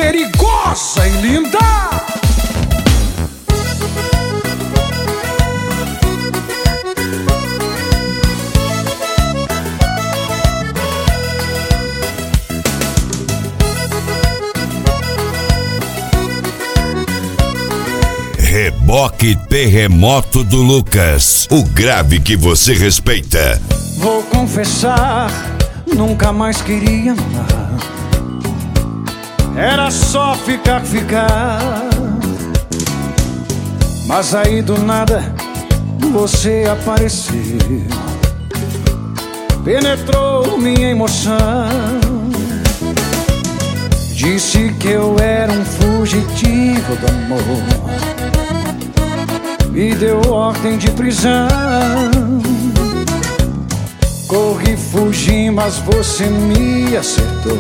perigosa e linda. Reboque Terremoto do Lucas, o grave que você respeita. Vou confessar, nunca mais queria amar. Era só ficar. Mas aí do nada você apareceu, penetrou minha emoção. Disse que eu era um fugitivo do amor, me deu ordem de prisão. Corri, fugi, mas você me acertou,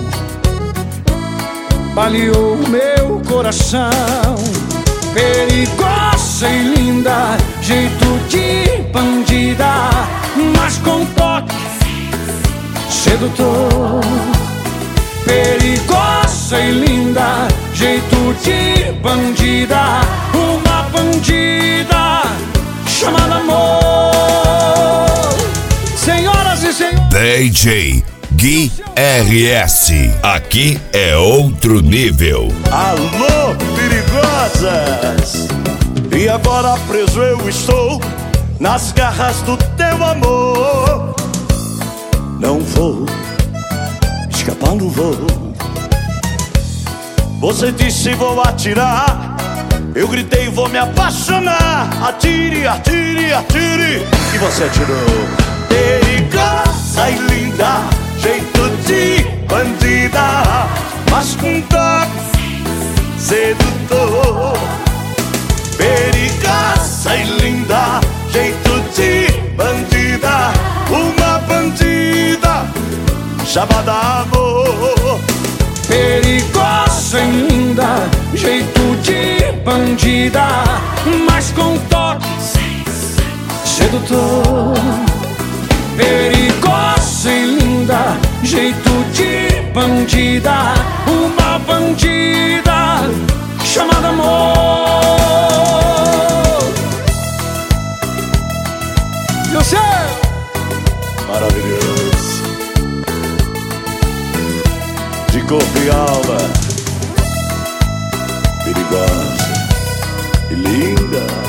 baleou meu coração. Perigosa e linda, jeito de bandida, mas com toque sedutor. Perigosa e linda, jeito de bandida, uma bandida chamada amor. Senhoras e senhores, DJ Gui RS, aqui é outro nível. Alô, perigosas! E agora preso eu estou nas garras do teu amor. Não vou escapar, não vou. Você disse vou atirar, eu gritei vou me apaixonar. Atire, atire, atire, e você atirou. Perigosa e linda, jeito de bandida, mas com toque sedutor. Perigosa e linda, jeito de bandida, uma bandida chamada amor. perigosa e linda, jeito de bandida, mas com toque sedutor. Perigosa e linda, jeito de bandida, uma bandida chamada amor. E o céu maravilhoso, de corpo e alma, perigosa e linda.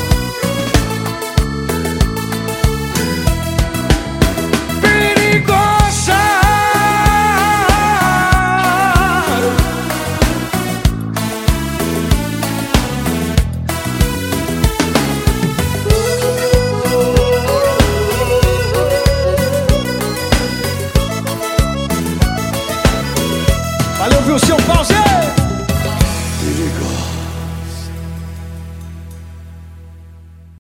Valeu, viu, seu pause? Perigosa.